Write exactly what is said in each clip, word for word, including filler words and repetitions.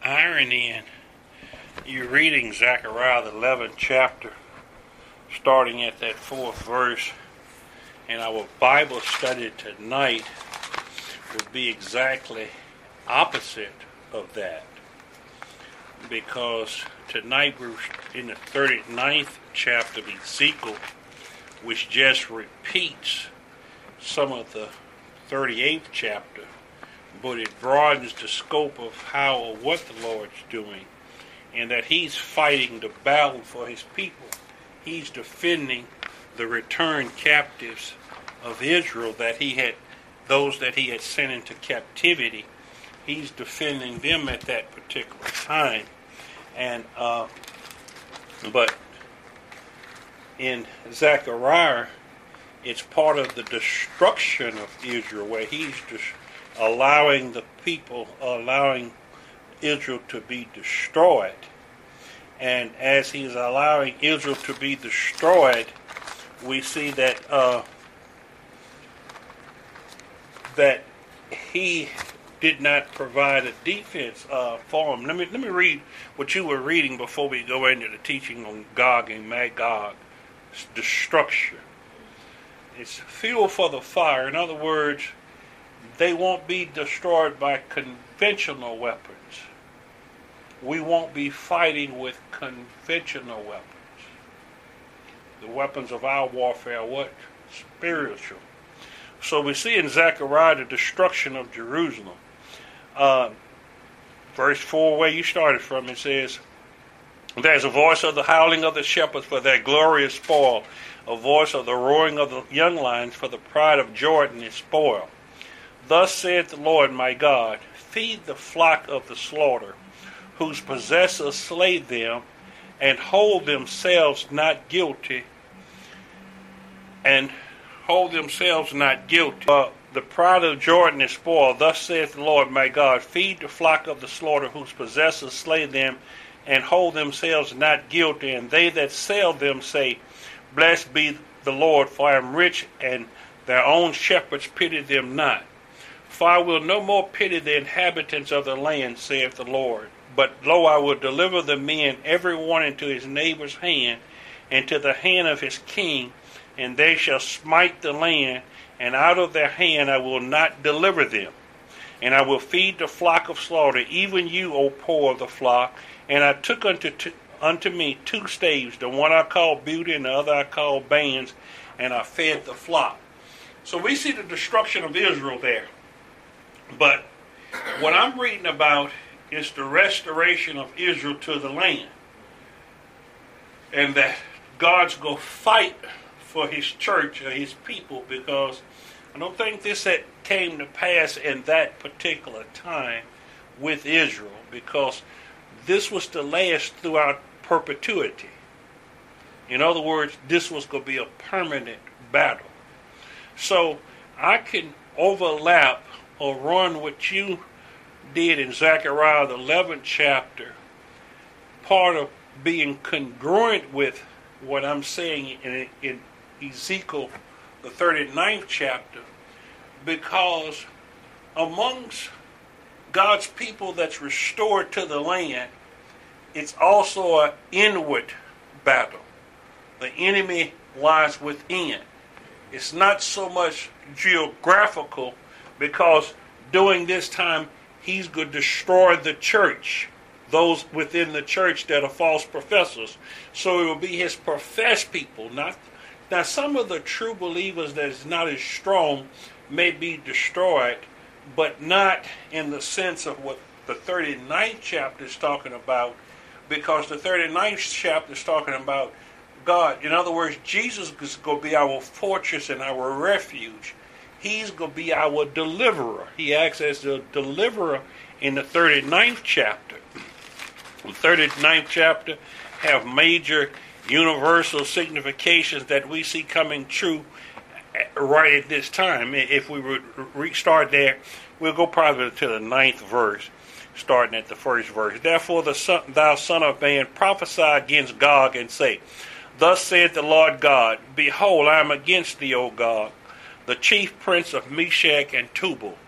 irony in you reading Zechariah the eleventh chapter, starting at that fourth verse, and our Bible study tonight would be exactly opposite of that. Because tonight we're in the thirty-ninth chapter of Ezekiel, which just repeats some of the thirty-eighth chapter, but it broadens the scope of how or what the Lord's doing, and that He's fighting the battle for His people. He's defending the returned captives of Israel, that He had, those that He had sent into captivity. He's defending them at that particular time. And uh, but in Zechariah, it's part of the destruction of Israel, where He's just allowing the people, allowing Israel to be destroyed. And as He's allowing Israel to be destroyed, we see that uh, that He did not provide a defense uh, for them. Let me let me read what you were reading before we go into the teaching on Gog and Magog, destruction. It's fuel for the fire. In other words, they won't be destroyed by conventional weapons. We won't be fighting with conventional weapons. The weapons of our warfare are what? Spiritual. So we see in Zechariah the destruction of Jerusalem. Uh, verse four, where you started from, it says, "There's a voice of the howling of the shepherds for their glorious spoil, a voice of the roaring of the young lions for the pride of Jordan is spoil. Thus saith the Lord my God, feed the flock of the slaughter, whose possessors slay them, and hold themselves not guilty, and hold themselves not guilty. Uh, the pride of Jordan is spoiled. Thus saith the Lord my God, feed the flock of the slaughter, whose possessors slay them, and hold themselves not guilty. And they that sell them say, Blessed be the Lord, for I am rich, and their own shepherds pity them not. For I will no more pity the inhabitants of the land, saith the Lord. But lo, I will deliver the men, every one into his neighbor's hand, and to the hand of his king, and they shall smite the land, and out of their hand I will not deliver them. And I will feed the flock of slaughter, even you, O poor of the flock. And I took unto t- unto me two staves, the one I call Beauty, and the other I call Bands, and I fed the flock." So we see the destruction of Israel there. But what I'm reading about is the restoration of Israel to the land. And that God's going to fight for His church or His people, because I don't think this had came to pass in that particular time with Israel, because this was to last throughout perpetuity. In other words, this was going to be a permanent battle. So I can overlap or run what you did in Zechariah the eleventh chapter, part of being congruent with what I'm saying in, in Ezekiel the thirty-ninth chapter, because amongst God's people that's restored to the land, it's also an inward battle. The enemy lies within. It's not so much geographical, because during this time He's going to destroy the church, those within the church that are false professors. So it will be His professed people. Not now, some of the true believers that is not as strong may be destroyed, but not in the sense of what the thirty-ninth chapter is talking about, because the thirty-ninth chapter is talking about God. In other words, Jesus is going to be our fortress and our refuge. He's going to be our deliverer. He acts as the deliverer in the thirty-ninth chapter. The thirty-ninth chapter have major universal significations that we see coming true right at this time. If we would restart there, we'll go probably to the ninth verse, starting at the first verse. "Therefore, the son, thou son of man, prophesy against Gog, and say, Thus saith the Lord God, Behold, I am against thee, O Gog, the chief prince of Meshach and Tubal,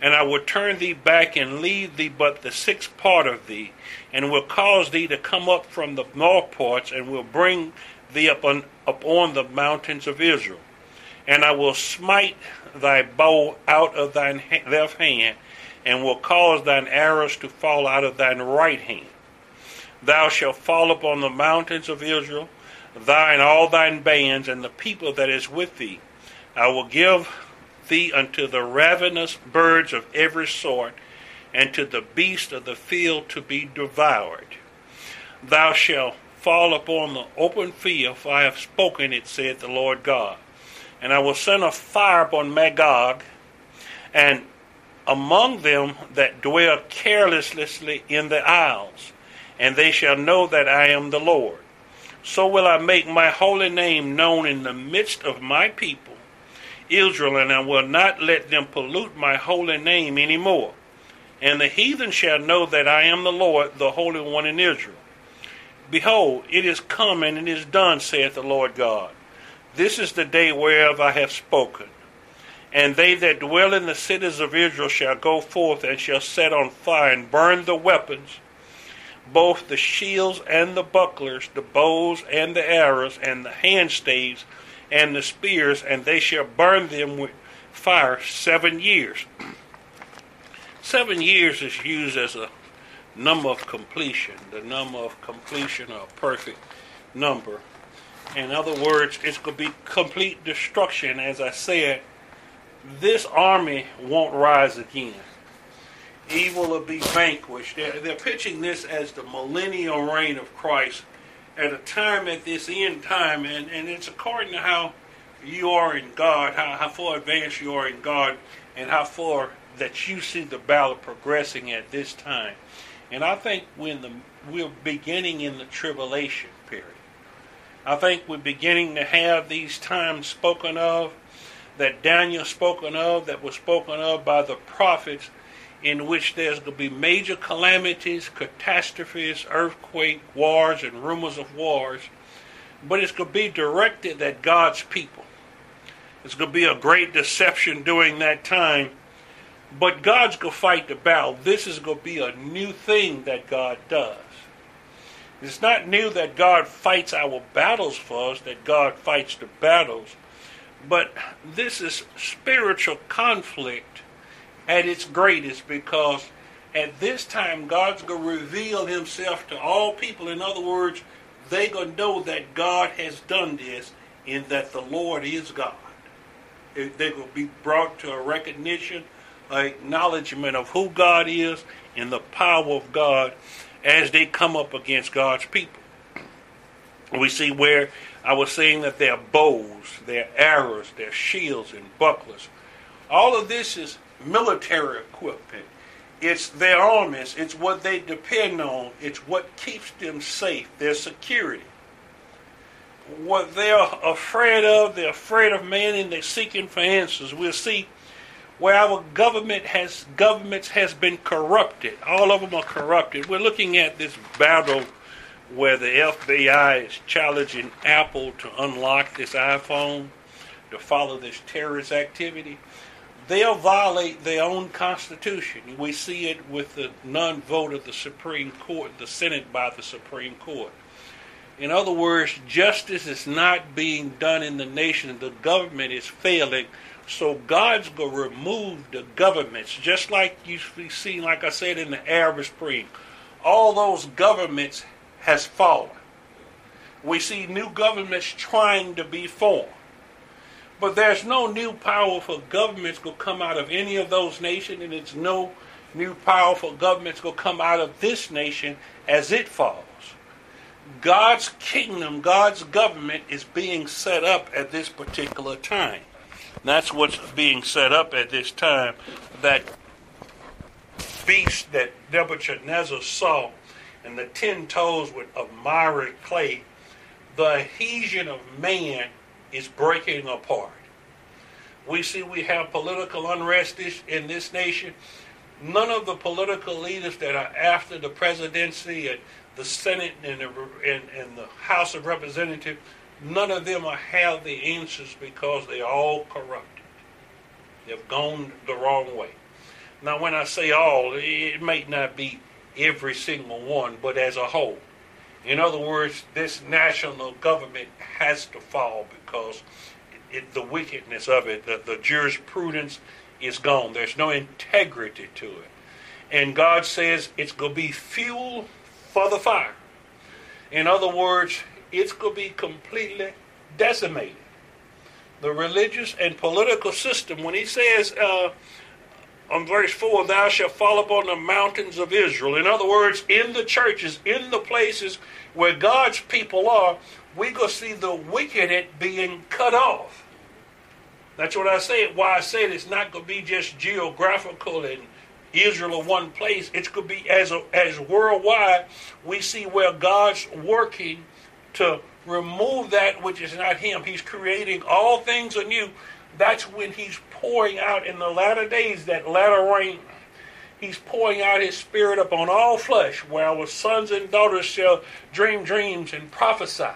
And I will turn thee back and leave thee but the sixth part of thee, and will cause thee to come up from the north parts, and will bring thee upon, upon the mountains of Israel. And I will smite thy bow out of thine left hand, and will cause thine arrows to fall out of thine right hand. Thou shalt fall upon the mountains of Israel, thou and all thine bands, and the people that is with thee. I will give thee unto the ravenous birds of every sort, and to the beasts of the field to be devoured. Thou shalt fall upon the open field, for I have spoken it, saith the Lord God. And I will send a fire upon Magog, and among them that dwell carelessly in the isles, and they shall know that I am the Lord. So will I make my holy name known in the midst of my people, Israel, and I will not let them pollute my holy name any more. And the heathen shall know that I am the Lord, the Holy One in Israel. Behold, it is come and it is done, saith the Lord God. This is the day whereof I have spoken. And they that dwell in the cities of Israel shall go forth and shall set on fire and burn the weapons, both the shields and the bucklers, the bows and the arrows, and the handstaves and the spears, and they shall burn them with fire seven years. Seven years is used as a number of completion, the number of completion, a perfect number. In other words, it's going to be complete destruction. As I said, this army won't rise again. Evil will be vanquished. They're, they're pitching this as the millennial reign of Christ at a time at this end time, and, and it's according to how you are in God, how, how far advanced you are in God, and how far that you see the battle progressing at this time. And I think when the we're beginning in the tribulation period. I think we're beginning to have these times spoken of, that Daniel spoken of, that was spoken of by the prophets, in which there's going to be major calamities, catastrophes, earthquake, wars, and rumors of wars. But it's going to be directed at God's people. It's going to be a great deception during that time. But God's going to fight the battle. This is going to be a new thing that God does. It's not new that God fights our battles for us, that God fights the battles. But this is spiritual conflict at its greatest, because at this time God's going to reveal himself to all people. In other words, they're going to know that God has done this and that the Lord is God. They're going to be brought to a recognition, an acknowledgement of who God is and the power of God as they come up against God's people. We see where I was saying that their bows, their arrows, their shields and bucklers, all of this is military equipment. It's their armies. It's what they depend on. It's what keeps them safe, their security. What they're afraid of, they're afraid of man, and they're seeking for answers. We'll see where our government has governments has been corrupted. All of them are corrupted. We're looking at this battle where the F B I is challenging Apple to unlock this iPhone, to follow this terrorist activity. They'll violate their own constitution. We see it with the non-vote of the Supreme Court, the Senate by the Supreme Court. In other words, justice is not being done in the nation. The government is failing. So God's going to remove the governments, just like you see, like I said, in the Arab Spring. All those governments has fallen. We see new governments trying to be formed. But there's no new powerful governments going to come out of any of those nations, and it's no new powerful governments going to come out of this nation as it falls. God's kingdom, God's government is being set up at this particular time. That's what's being set up at this time. That beast that Nebuchadnezzar saw, and the ten toes with of miry clay, the adhesion of man is breaking apart. We see we have political unrest in this nation. None of the political leaders that are after the presidency and the Senate and the, and, and the House of Representatives, none of them have the answers because they're all corrupted. They've gone the wrong way. Now, when I say all, it may not be every single one, but as a whole. In other words, this national government has to fall because it, it, the wickedness of it, the, the jurisprudence is gone. There's no integrity to it. And God says it's going to be fuel for the fire. In other words, it's going to be completely decimated. The religious and political system, when he says uh, on verse four, thou shalt fall upon the mountains of Israel. In other words, in the churches, in the places where God's people are, we're going to see the wicked being cut off. That's what I said. Why I said it's not going to be just geographical and Israel in one place. It's going to be as a, as worldwide. We see where God's working to remove that which is not him. He's creating all things anew. That's when he's pouring out in the latter days, that latter rain. He's pouring out his spirit upon all flesh, where our sons and daughters shall dream dreams and prophesy.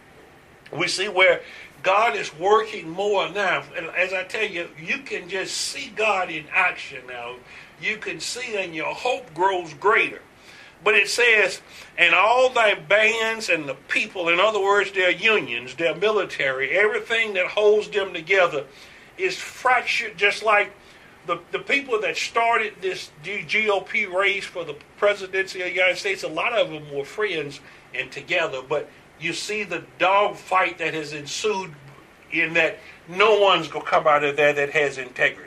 We see where God is working more now. And as I tell you, you can just see God in action now. You can see, and your hope grows greater. But it says, and all thy bands and the people, in other words, their unions, their military, everything that holds them together is fractured, just like the, the people that started this G O P race for the presidency of the United States. A lot of them were friends and together, but you see the dog fight that has ensued in that no one's going to come out of there that has integrity.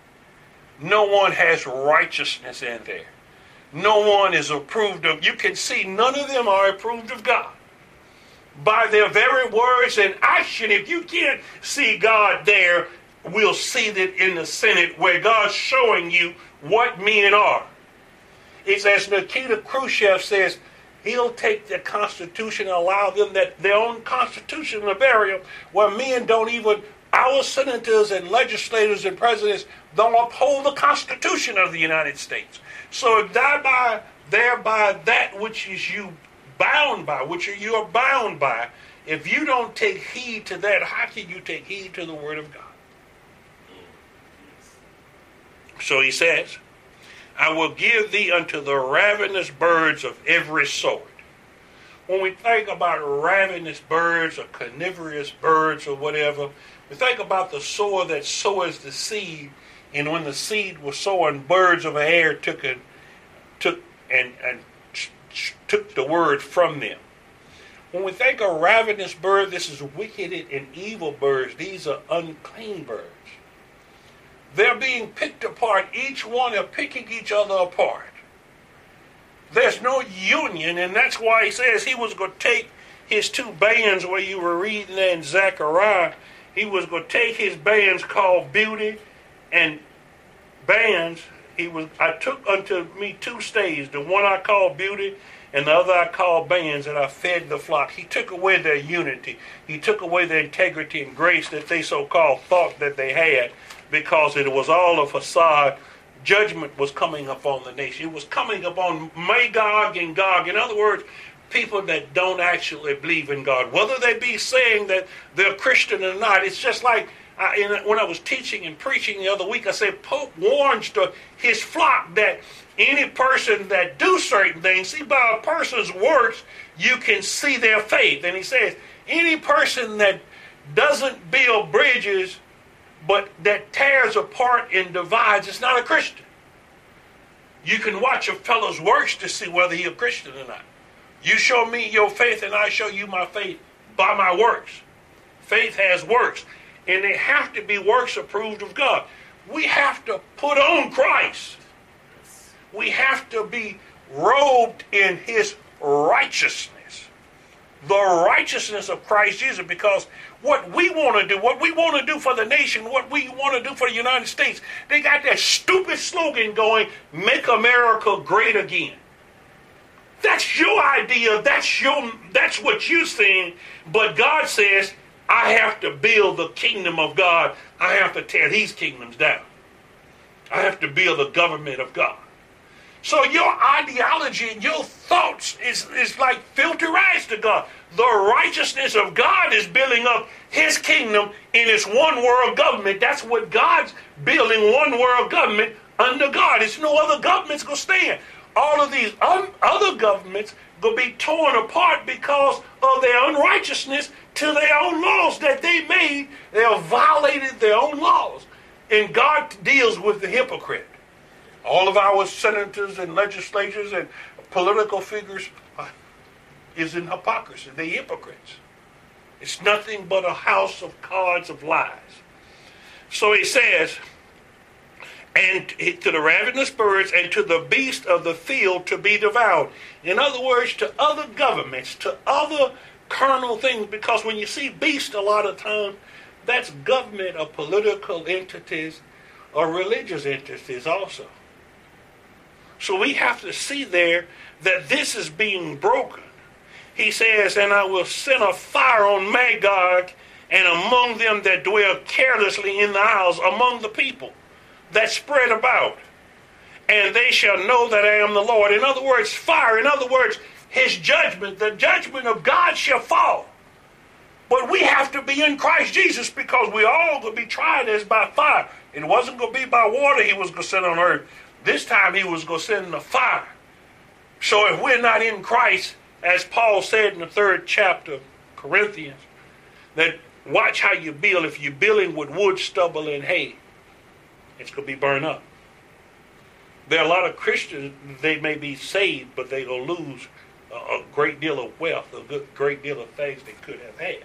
No one has righteousness in there. No one is approved of. You can see none of them are approved of God. By their very words and action, if you can't see God there, we'll see that in the Senate where God's showing you what men are. It's as Nikita Khrushchev says, he'll take the Constitution and allow them that their own Constitution to bury them, where men don't even, our senators and legislators and presidents don't uphold the Constitution of the United States. So thereby, thereby that which is you bound by, which you are bound by, if you don't take heed to that, how can you take heed to the Word of God? So he says, I will give thee unto the ravenous birds of every sort. When we think about ravenous birds or carnivorous birds or whatever, we think about the sower that sows the seed, and when the seed was sown, birds of the air took and took and, and took the word from them. When we think of ravenous bird, this is wicked and evil birds. These are unclean birds. They're being picked apart. Each one are picking each other apart. There's no union, and that's why he says he was going to take his two bands where you were reading there in Zechariah. He was going to take his bands called beauty and bands. He was. I took unto me two staves, the one I call beauty and the other I call bands, and I fed the flock. He took away their unity. He took away their integrity and grace that they so-called thought that they had, because it was all a facade. Judgment was coming upon the nation. It was coming upon Magog and Gog. In other words, people that don't actually believe in God, whether they be saying that they're Christian or not. It's just like I, in, when I was teaching and preaching the other week, I said Pope warns to his flock that any person that do certain things, see, by a person's works, you can see their faith. And he says, any person that doesn't build bridges, but that tears apart and divides, is not a Christian. You can watch a fellow's works to see whether he's a Christian or not. You show me your faith, and I show you my faith by my works. Faith has works, and they have to be works approved of God. We have to put on Christ. We have to be robed in his righteousness. The righteousness of Christ Jesus, because what we want to do, what we want to do for the nation, what we want to do for the United States, they got that stupid slogan going, make America great again. That's your idea, that's your, that's what you're saying, but God says, I have to build the kingdom of God. I have to tear these kingdoms down. I have to build the government of God. So your ideology and your thoughts is, is like filthy rags to God. The righteousness of God is building up his kingdom in his one world government. That's what God's building, one world government under God. There's no other government's going to stand. All of these un- other governments going to be torn apart because of their unrighteousness to their own laws that they made. They have violated their own laws. And God deals with the hypocrite. All of our senators and legislators and political figures uh, is in hypocrisy. They're hypocrites. It's nothing but a house of cards of lies. So he says, and to the ravenous birds and to the beast of the field to be devoured. In other words, to other governments, to other carnal things, because when you see beast a lot of times, that's government or political entities or religious entities also. So we have to see there that this is being broken. He says, and I will send a fire on Magog and among them that dwell carelessly in the isles, among the people that spread about. And they shall know that I am the Lord. In other words, fire. In other words, his judgment, the judgment of God shall fall. But we have to be in Christ Jesus because we all going to be tried as by fire. It wasn't going to be by water he was going to send on earth. This time he was going to send the fire. So if we're not in Christ, as Paul said in the third chapter of Corinthians, that watch how you build. If you're building with wood, stubble, and hay, it's going to be burned up. There are a lot of Christians, they may be saved, but they're going to lose a, a great deal of wealth, a good, great deal of things they could have had.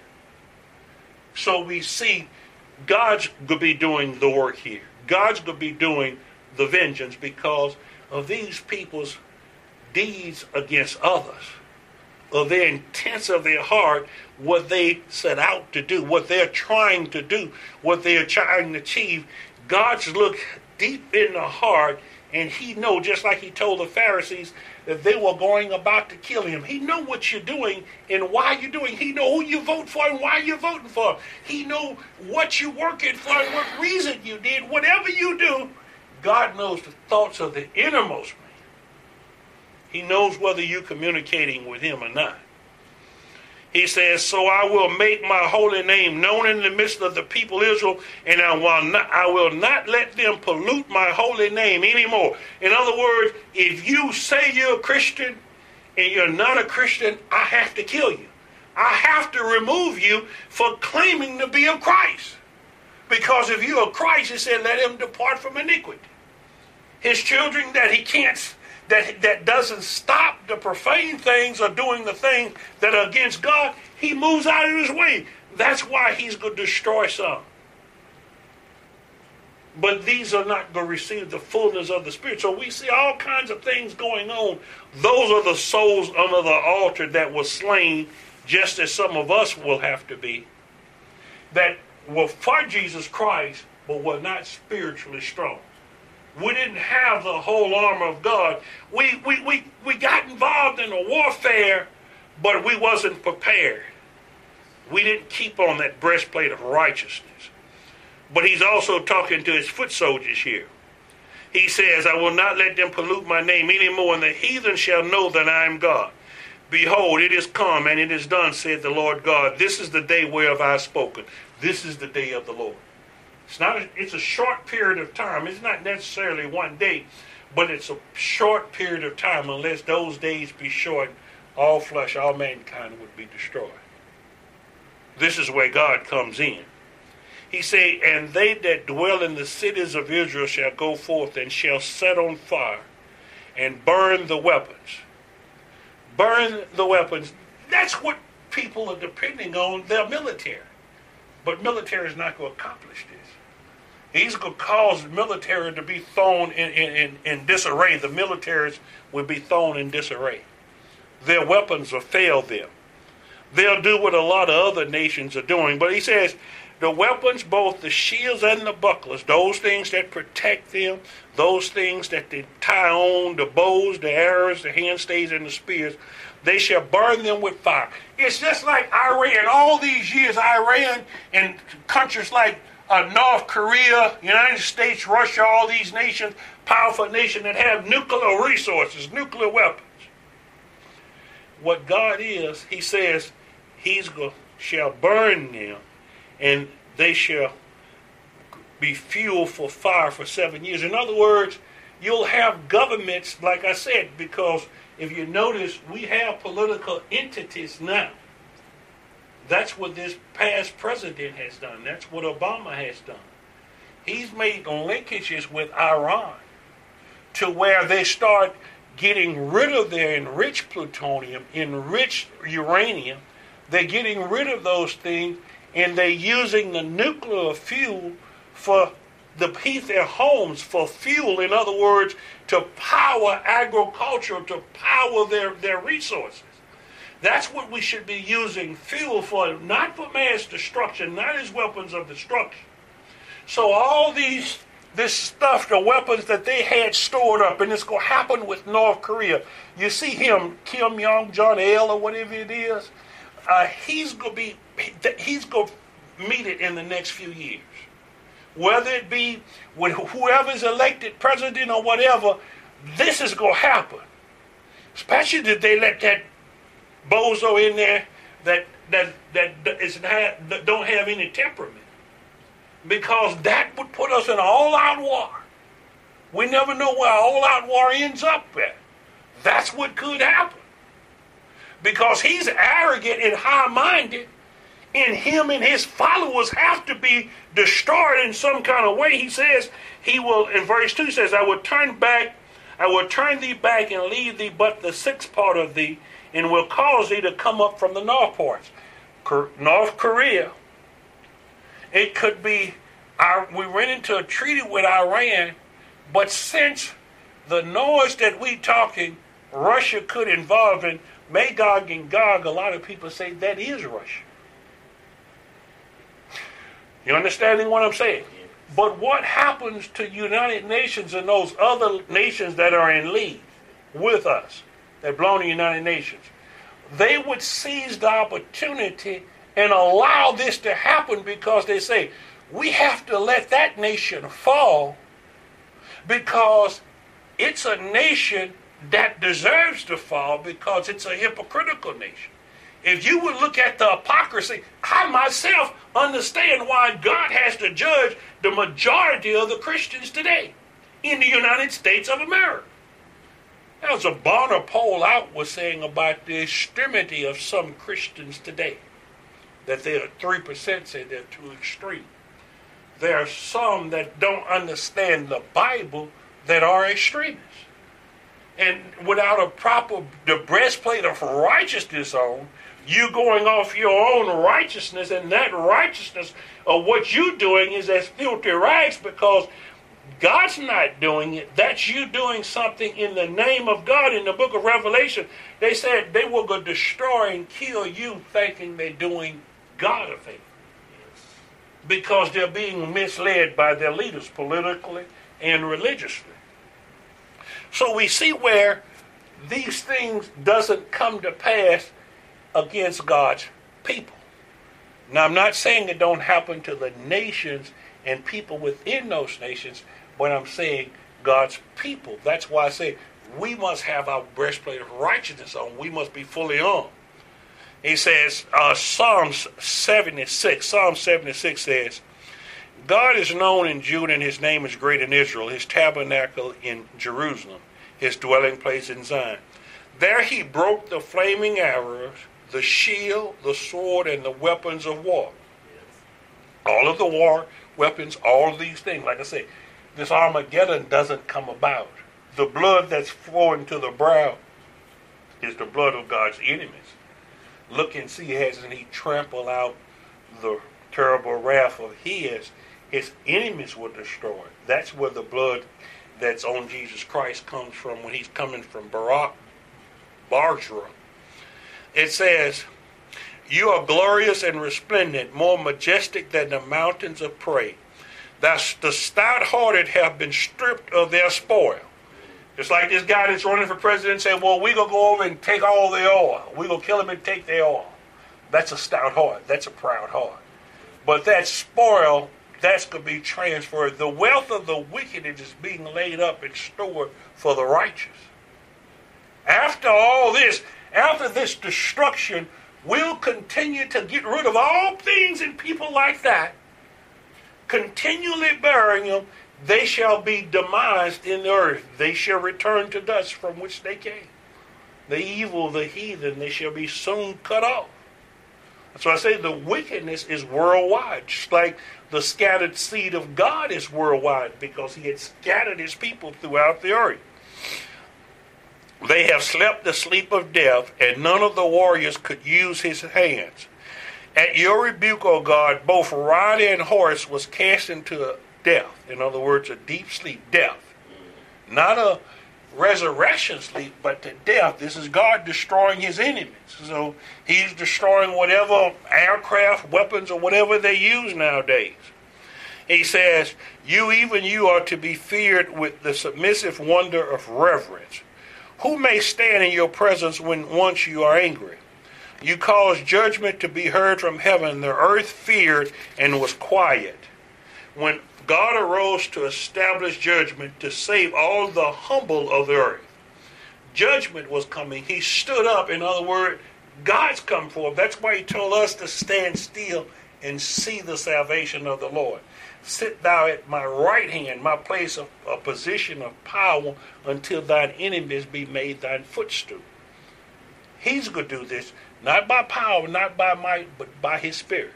So we see God's going to be doing the work here. God's going to be doing the vengeance because of these people's deeds against others, of their intents of their heart, what they set out to do, what they're trying to do, what they're trying to achieve. God's look deep in the heart, and he know, just like he told the Pharisees, that they were going about to kill him. He know what you're doing and why you're doing. He know who you vote for and why you're voting for. He know what you're working for and what reason you did. Whatever you do, God knows the thoughts of the innermost man. He knows whether you're communicating with him or not. He says, so I will make my holy name known in the midst of the people Israel, and I will not, I will not let them pollute my holy name anymore. In other words, if you say you're a Christian and you're not a Christian, I have to kill you. I have to remove you for claiming to be of Christ. Because if you're of Christ, he said, let him depart from iniquity. His children that he can't That, that doesn't stop the profane things or doing the things that are against God, he moves out of his way. That's why he's going to destroy some. But these are not going to receive the fullness of the Spirit. So we see all kinds of things going on. Those are the souls under the altar that were slain, just as some of us will have to be, that were for Jesus Christ, but were not spiritually strong. We didn't have the whole armor of God. We, we, we, we got involved in a warfare, but we wasn't prepared. We didn't keep on that breastplate of righteousness. But he's also talking to his foot soldiers here. He says, I will not let them pollute my name anymore, and the heathen shall know that I am God. Behold, it is come, and it is done, said the Lord God. This is the day whereof I have spoken. This is the day of the Lord. It's not. A, it's a short period of time. It's not necessarily one day, but it's a short period of time. Unless those days be short, all flesh, all mankind would be destroyed. This is where God comes in. He said, and they that dwell in the cities of Israel shall go forth and shall set on fire and burn the weapons. Burn the weapons. That's what people are depending on, their military. But military is not going to accomplish this. He's going to cause the military to be thrown in, in, in, in disarray. The militaries will be thrown in disarray. Their weapons will fail them. They'll do what a lot of other nations are doing. But he says, the weapons, both the shields and the bucklers, those things that protect them, those things that they tie on, the bows, the arrows, the handstays, and the spears, they shall burn them with fire. It's just like Iran. All these years, Iran and countries like Uh, North Korea, United States, Russia, all these nations, powerful nations that have nuclear resources, nuclear weapons. What God is, he says, he shall burn them, and they shall be fuel for fire for seven years. In other words, you'll have governments, like I said, because if you notice, we have political entities now. That's what this past president has done. That's what Obama has done. He's made linkages with Iran to where they start getting rid of their enriched plutonium, enriched uranium. They're getting rid of those things, and they're using the nuclear fuel for to heat their homes, for fuel. In other words, to power agriculture, to power their, their resources. That's what we should be using fuel for, not for mass destruction, not as weapons of destruction. So all these, this stuff, the weapons that they had stored up, and it's going to happen with North Korea. You see him, Kim Jong-il or whatever it is, uh, he's going to be, he's going to meet it in the next few years. Whether it be with whoever's elected president or whatever, this is going to happen. Especially if they let that bozo in there that that that is not, that don't have any temperament, because that would put us in an all-out war. We never know where all-out war ends up at. That's what could happen, because he's arrogant and high-minded, and him and his followers have to be destroyed in some kind of way. He says he will, in verse two, he says, I will turn back, I will turn thee back and leave thee but the sixth part of thee, and will cause thee to come up from the north parts. North Korea, it could be, our, we ran into a treaty with Iran, but since the noise that we talking, Russia could involve in Magog and Gog, a lot of people say that is Russia. You understanding what I'm saying? Yes. But what happens to United Nations and those other nations that are in league with us, that belong to United Nations? They would seize the opportunity and allow this to happen, because they say, we have to let that nation fall because it's a nation that deserves to fall, because it's a hypocritical nation. If you would look at the hypocrisy, I myself understand why God has to judge the majority of the Christians today in the United States of America. There was a Bonner poll out was saying about the extremity of some Christians today, that they are three percent say they're too extreme. There are some that don't understand the Bible that are extremists. And without a proper, the breastplate of righteousness on, you going off your own righteousness, and that righteousness of what you're doing is as filthy rags, because God's not doing it. That's you doing something in the name of God. In the book of Revelation, they said they will go destroy and kill you thinking they're doing God a favor, because they're being misled by their leaders politically and religiously. So we see where these things doesn't come to pass against God's people. Now, I'm not saying it don't happen to the nations and people within those nations, but I'm saying God's people. That's why I say we must have our breastplate of righteousness on. We must be fully armed. He says, uh, Psalms seventy-six, Psalm seventy-six says, God is known in Judah, and his name is great in Israel, his tabernacle in Jerusalem, his dwelling place in Zion. There he broke the flaming arrows, the shield, the sword, and the weapons of war. All of the war weapons, all of these things. Like I say, this Armageddon doesn't come about. The blood that's flowing to the brow is the blood of God's enemies. Look and see, hasn't he trampled out the terrible wrath of his? His enemies were destroyed. That's where the blood that's on Jesus Christ comes from when he's coming from Barak, Barzra. It says, you are glorious and resplendent, more majestic than the mountains of prey. Thus the stout-hearted have been stripped of their spoil. Just like this guy that's running for president said, well, we're going to go over and take all the oil. We're going to kill him and take their oil. That's a stout heart. That's a proud heart. But that spoil, that's going to be transferred. The wealth of the wicked is being laid up and stored for the righteous. After all this, after this destruction, we'll continue to get rid of all things and people like that, continually burying them, they shall be demised in the earth. They shall return to dust from which they came. The evil, the heathen, they shall be soon cut off. So I say the wickedness is worldwide, just like the scattered seed of God is worldwide, because he had scattered his people throughout the earth. They have slept the sleep of death, and none of the warriors could use his hands. At your rebuke, O God, both rider and horse was cast into death. In other words, a deep sleep, death. Not a resurrection sleep, but to death. This is God destroying his enemies. So he's destroying whatever aircraft, weapons, or whatever they use nowadays. He says, you, even you, are to be feared with the submissive wonder of reverence. Who may stand in your presence when once you are angry? You caused judgment to be heard from heaven. The earth feared and was quiet. When God arose to establish judgment to save all the humble of the earth, judgment was coming. He stood up. In other words, God's come forth. That's why he told us to stand still and see the salvation of the Lord. Sit thou at my right hand, my place of a position of power, until thine enemies be made thine footstool. He's going to do this, not by power, not by might, but by his Spirit.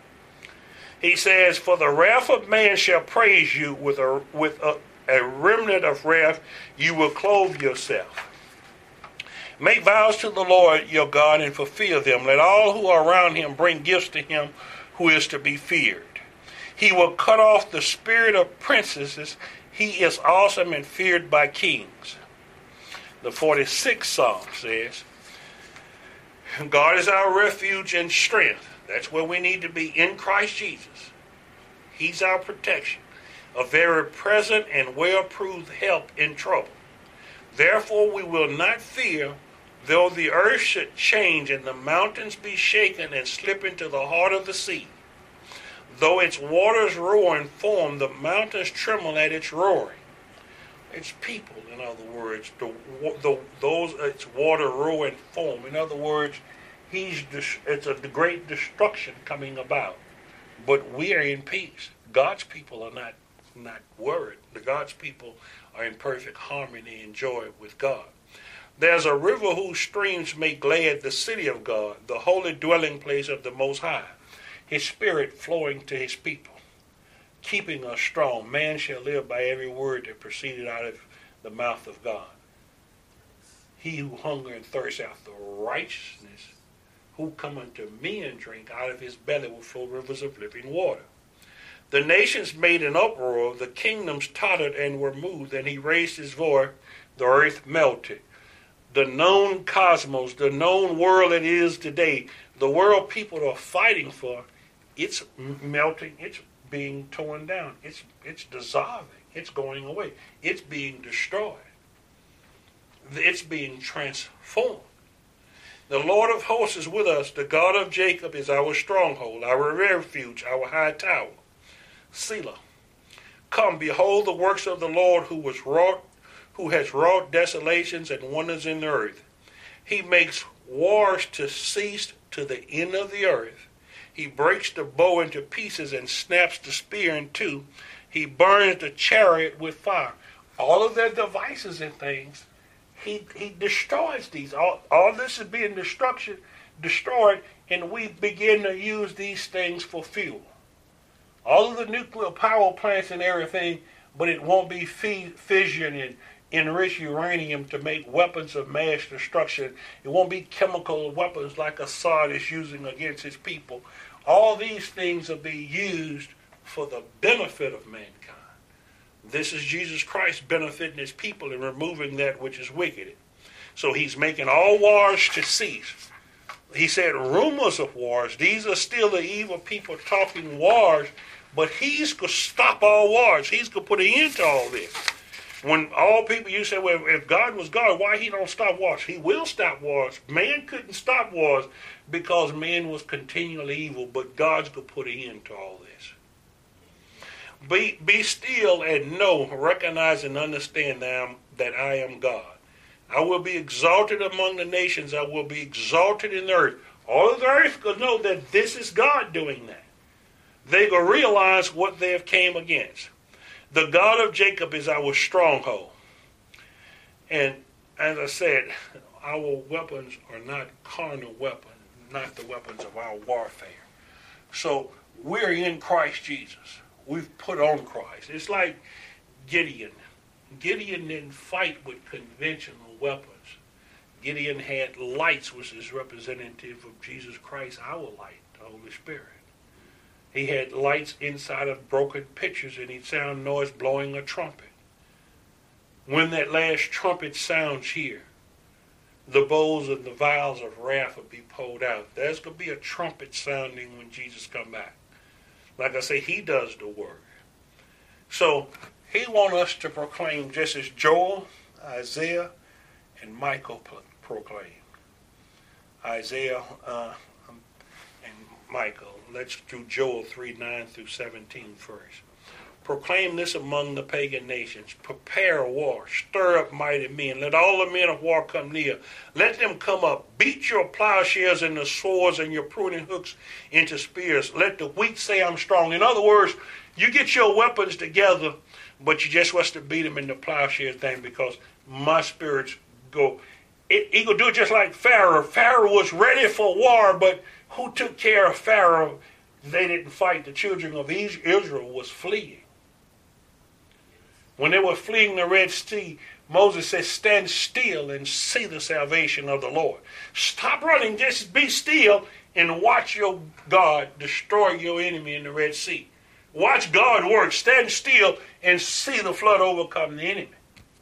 He says, for the wrath of man shall praise you, with a with a, a remnant of wrath you will clothe yourself. Make vows to the Lord your God and fulfill them. Let all who are around him bring gifts to him who is to be feared. He will cut off the spirit of princesses. He is awesome and feared by kings. The forty-sixth Psalm says, God is our refuge and strength. That's where we need to be, in Christ Jesus. He's our protection, a very present and well-proved help in trouble. Therefore we will not fear, though the earth should change and the mountains be shaken and slip into the heart of the sea. Though its waters roar and foam, the mountains tremble at its roaring. It's people, in other words. The, the, those its water roar and foam. In other words, he's it's a great destruction coming about. But we are in peace. God's people are not not worried. The God's people are in perfect harmony and joy with God. There's a river whose streams make glad the city of God, the holy dwelling place of the Most High. His Spirit flowing to his people, keeping us strong. Man shall live by every word that proceeded out of the mouth of God. He who hunger and thirst after righteousness, who come unto me and drink, out of his belly will flow rivers of living water. The nations made an uproar, the kingdoms tottered and were moved, and he raised his voice, the earth melted. The known cosmos, the known world it is today, the world people are fighting for, it's melting, it's being torn down, it's it's dissolving, it's going away, it's being destroyed, it's being transformed. The Lord of hosts is with us, the God of Jacob is our stronghold, our refuge, our high tower. Selah. Come, behold the works of the Lord who was wrought, who has wrought desolations and wonders in the earth. He makes wars to cease to the end of the earth. He breaks the bow into pieces and snaps the spear in two. He burns the chariot with fire. All of their devices and things, he he destroys these. All, all this is being destruction, destroyed, and we begin to use these things for fuel. All of the nuclear power plants and everything, but it won't be fission and enrich uranium to make weapons of mass destruction. It won't be chemical weapons like Assad is using against his people. All these things will be used for the benefit of mankind. This is Jesus Christ benefiting his people and removing that which is wicked. So he's making all wars to cease. He said rumors of wars. These are still the evil people talking wars, but he's going to stop all wars. He's going to put an end to all this. When all people, you say, well, if God was God, why he don't stop wars? He will stop wars. Man couldn't stop wars because man was continually evil, but God's going to put an end to all this. Be, be still and know, recognize and understand that I, am, that I am God. I will be exalted among the nations. I will be exalted in the earth. All of the earth will know that this is God doing that. They're going to realize what they have came against. The God of Jacob is our stronghold. And as I said, our weapons are not carnal weapons, not the weapons of our warfare. So we're in Christ Jesus. We've put on Christ. It's like Gideon. Gideon didn't fight with conventional weapons. Gideon had lights, which is representative of Jesus Christ, our light, the Holy Spirit. He had lights inside of broken pitchers, and he'd sound noise blowing a trumpet. When that last trumpet sounds here, the bowls and the vials of wrath will be poured out. There's going to be a trumpet sounding when Jesus come back. Like I say, he does the work. So he wants us to proclaim just as Joel, Isaiah, and Michael proclaim. Isaiah uh, and Michael. Let's do Joel three, nine through seventeen first. Proclaim this among the pagan nations. Prepare a war. Stir up mighty men. Let all the men of war come near. Let them come up. Beat your plowshares into swords and your pruning hooks into spears. Let the weak say I'm strong. In other words, you get your weapons together, but you just want to beat them in the plowshares thing because my spirits go. It, he could do it just like Pharaoh. Pharaoh was ready for war, but who took care of Pharaoh? They didn't fight. The children of Israel was fleeing. When they were fleeing the Red Sea, Moses said, stand still and see the salvation of the Lord. Stop running, just be still and watch your God destroy your enemy in the Red Sea. Watch God work. Stand still and see the flood overcome the enemy.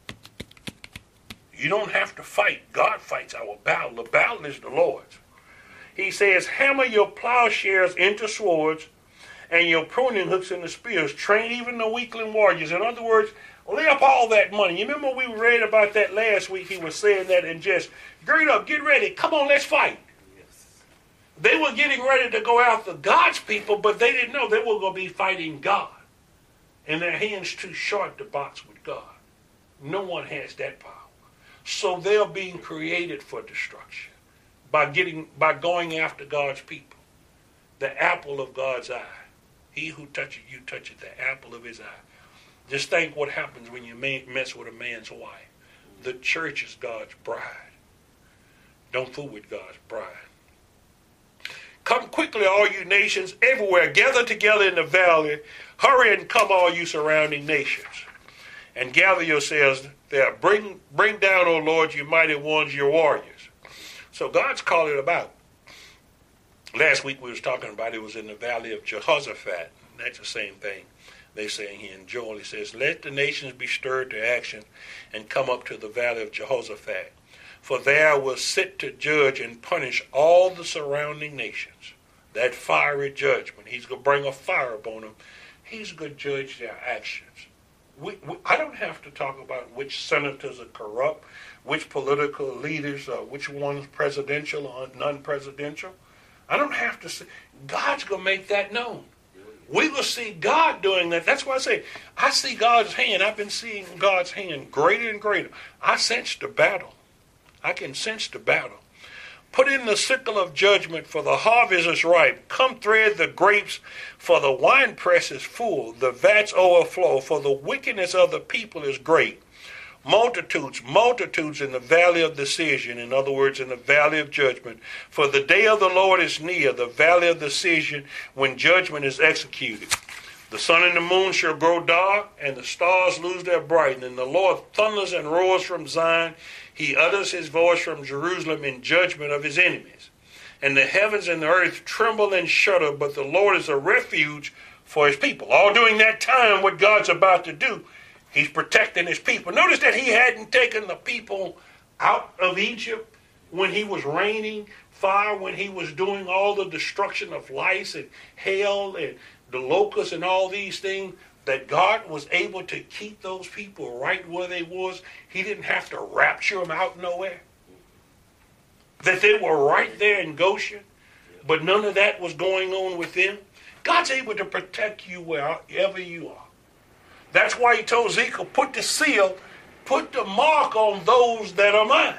You don't have to fight. God fights our battle. The battle is the Lord's. He says, hammer your plowshares into swords and your pruning hooks into spears. Train even the weakling warriors. In other words, lay up all that money. You remember we read about that last week? He was saying that and just, gird up, get ready. Come on, let's fight. Yes. They were getting ready to go after God's people, but they didn't know they were going to be fighting God. And their hands too short to box with God. No one has that power. So they're being created for destruction by getting by going after God's people. The apple of God's eye. He who touches you touches the apple of his eye. Just think what happens when you mess with a man's wife. The church is God's bride. Don't fool with God's bride. Come quickly, all you nations everywhere. Gather together in the valley. Hurry and come, all you surrounding nations. And gather yourselves there. Bring, bring down, O Lord, you mighty ones, your warriors. So God's calling it about. Last week we was talking about it was in the valley of Jehoshaphat. That's the same thing they say here in Joel. He says, let the nations be stirred to action and come up to the valley of Jehoshaphat. For there will sit to judge and punish all the surrounding nations. That fiery judgment. He's going to bring a fire upon them. He's going to judge their actions. We, we, I don't have to talk about which senators are corrupt, which political leaders, uh, which one's presidential or non-presidential. I don't have to say. God's going to make that known. We will see God doing that. That's why I say, I see God's hand. I've been seeing God's hand greater and greater. I sense the battle. I can sense the battle. Put in the sickle of judgment, for the harvest is ripe. Come thread the grapes, for the winepress is full. The vats overflow, for the wickedness of the people is great. Multitudes, multitudes in the valley of decision, in other words, in the valley of judgment. For the day of the Lord is near, the valley of decision, when judgment is executed. The sun and the moon shall grow dark, and the stars lose their brightness. And the Lord thunders and roars from Zion. He utters his voice from Jerusalem in judgment of his enemies. And the heavens and the earth tremble and shudder, but the Lord is a refuge for his people. All during that time, what God's about to do, he's protecting his people. Notice that he hadn't taken the people out of Egypt when he was raining fire, when he was doing all the destruction of lice and hail and the locusts and all these things, that God was able to keep those people right where they was. He didn't have to rapture them out nowhere. That they were right there in Goshen, but none of that was going on with them. God's able to protect you wherever you are. That's why he told Ezekiel, put the seal, put the mark on those that are mine.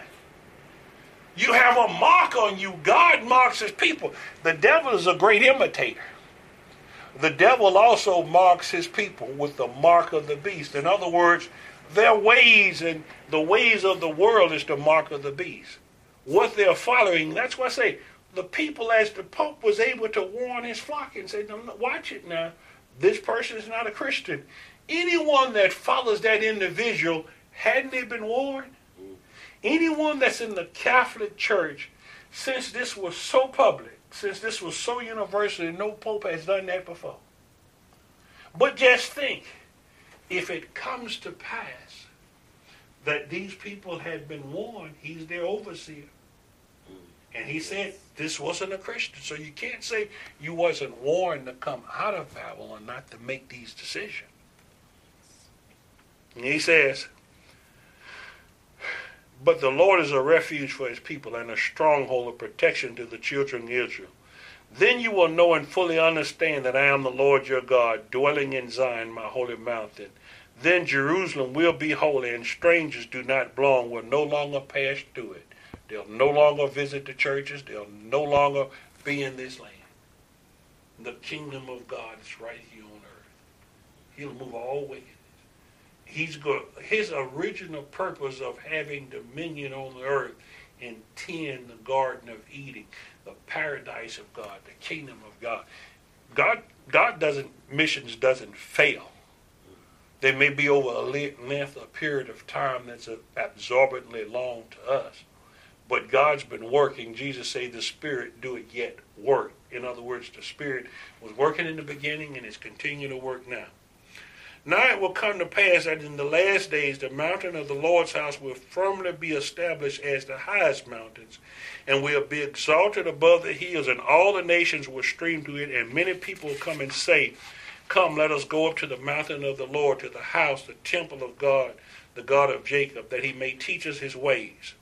You have a mark on you. God marks his people. The devil is a great imitator. the devil also marks his people with the mark of the beast. In other words, their ways and the ways of the world is the mark of the beast. What they're following, that's why I say, the people, as the Pope was able to warn his flock and say, watch it now, this person is not a Christian. Anyone that follows that individual, hadn't they been warned? Anyone that's in the Catholic Church, since this was so public, since this was so universal, no Pope has done that before. But just think, if it comes to pass that these people had been warned, he's their overseer. And he said this wasn't a Christian. So you can't say you wasn't warned to come out of Babylon, not to make these decisions. And he says, but the Lord is a refuge for his people and a stronghold of protection to the children of Israel. Then you will know and fully understand that I am the Lord your God, dwelling in Zion, my holy mountain. Then Jerusalem will be holy, and strangers do not belong, will no longer pass through it. They'll no longer visit the churches. They'll no longer be in this land. The kingdom of God is right here on earth. He'll move all wickedness. He's going, his original purpose of having dominion on the earth and tend the Garden of Eden, the paradise of God, the kingdom of God. God, God doesn't, missions doesn't fail. They may be over a length, a period of time that's absorbently long to us. But God's been working. Jesus said the Spirit do it yet work. In other words, the Spirit was working in the beginning and is continuing to work now. Now it will come to pass that in the last days the mountain of the Lord's house will firmly be established as the highest mountains, and will be exalted above the hills, and all the nations will stream to it, and many people will come and say, come, let us go up to the mountain of the Lord, to the house, the temple of God, the God of Jacob, that he may teach us his ways.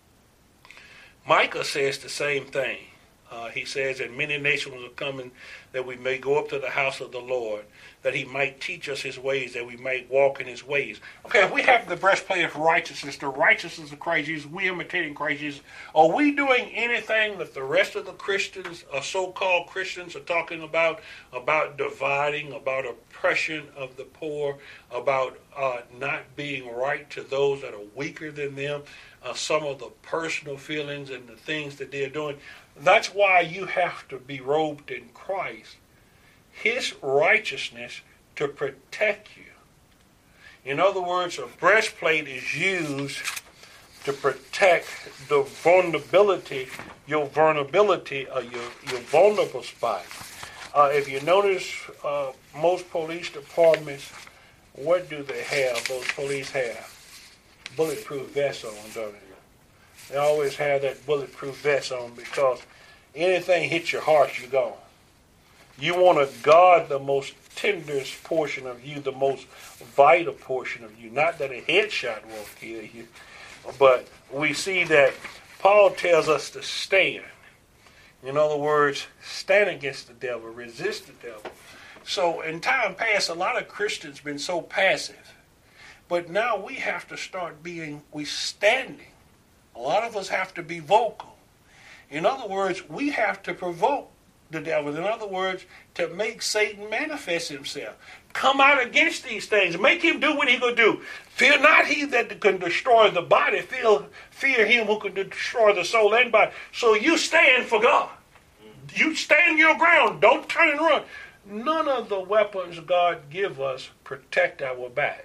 Micah says the same thing. Uh, he says that many nations are coming, that we may go up to the house of the Lord, that he might teach us his ways, that we might walk in his ways. Okay, if we have the breastplate of righteousness, the righteousness of Christ Jesus, we imitating Christ Jesus, are we doing anything that the rest of the Christians, or so-called Christians, are talking about, about dividing, about oppression of the poor, about uh, not being right to those that are weaker than them, uh, some of the personal feelings and the things that they're doing? That's why you have to be robed in Christ, his righteousness, to protect you. In other words, a breastplate is used to protect the vulnerability, your vulnerability, or your, your vulnerable spot. Uh, if you notice, uh, most police departments, what do they have? Those police have bulletproof vests on, don't they? They always have that bulletproof vest on because anything hits your heart, you're gone. You want to guard the most tenderest portion of you, the most vital portion of you. Not that a headshot won't kill you, but we see that Paul tells us to stand. In other words, stand against the devil, resist the devil. So in time past, a lot of Christians been so passive. But now we have to start being, we standing. A lot of us have to be vocal. In other words, we have to provoke the devil. In other words, to make Satan manifest himself. Come out against these things. Make him do what he can do. Fear not he that can destroy the body. Fear, fear him who can destroy the soul and body. So you stand for God. You stand your ground. Don't turn and run. None of the weapons God give us protect our back.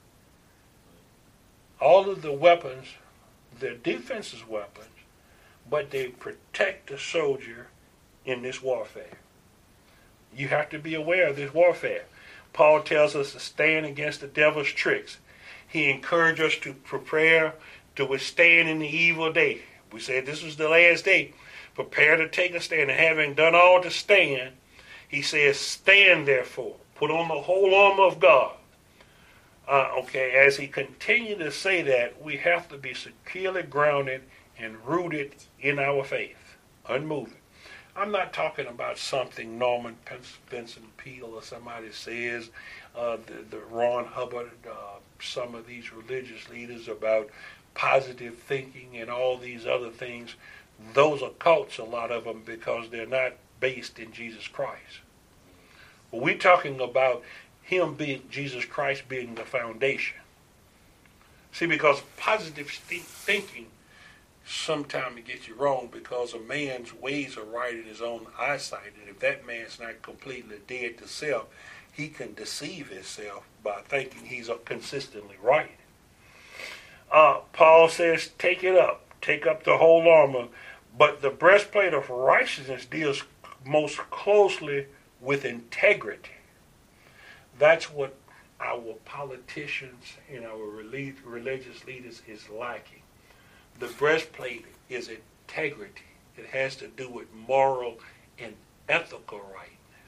All of the weapons, they're defensive weapons, but they protect the soldier in this warfare. You have to be aware of this warfare. Paul tells us to stand against the devil's tricks. He encouraged us to prepare to withstand in the evil day. We said this was the last day. Prepare to take a stand. And having done all to stand, he says, stand therefore. Put on the whole armor of God. Uh, okay, as he continued to say that, we have to be securely grounded and rooted in our faith, unmoving. I'm not talking about something Norman Vincent Peale or somebody says, uh, the, the Ron Hubbard, uh, some of these religious leaders about positive thinking and all these other things. Those are cults, a lot of them, because they're not based in Jesus Christ. We're talking about him being, Jesus Christ being the foundation. See, because positive thinking, sometimes it gets you wrong because a man's ways are right in his own eyesight. And if that man's not completely dead to self, he can deceive himself by thinking he's consistently right. Uh, Paul says, take it up. Take up the whole armor. But the breastplate of righteousness deals most closely with integrity. That's what our politicians and our religious leaders is lacking. The breastplate is integrity. It has to do with moral and ethical rightness.